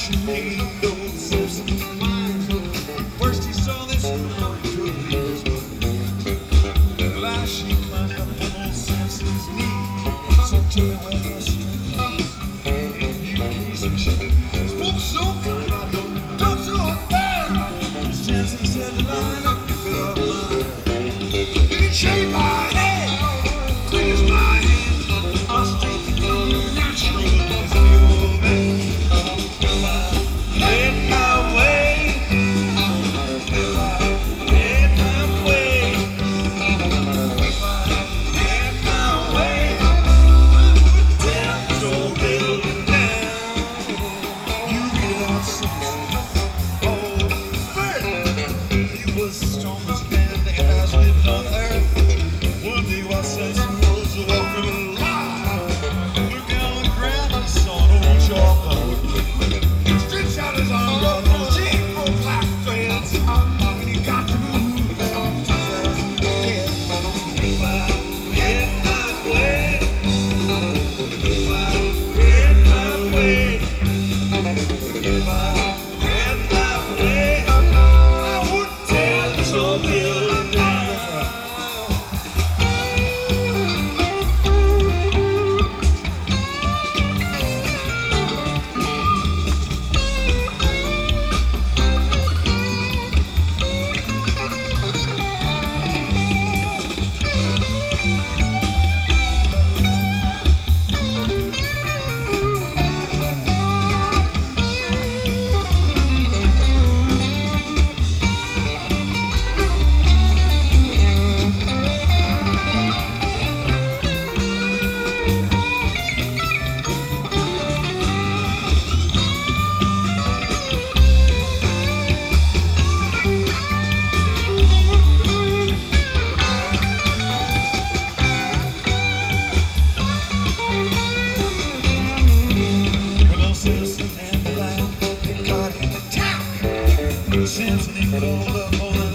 she made those Simpsons mine. First he saw this girl through his mind. Last she climbed up on old Simpson's knee. So tell me where the strength is. She spoke so kind, I don't talk so fast. Simpson said, line up, pick it up, line. You can shake my head, quick as my hand. I'll straighten you naturally as the old man. Head my way, head my way, head my way. I would tell so little now. You get out Simpson, oh, Bert. He was the strongest man that has lived on earth. One day while Simpson was walking along, looked down on the ground and saw an old chalkboard. Stretched out his arm, got those cheap old black threads. When he got to move, to his head. Get my way, get my way, get my way. I would tell so little now. Simpson and the line, they got into town. Simpson, he called up on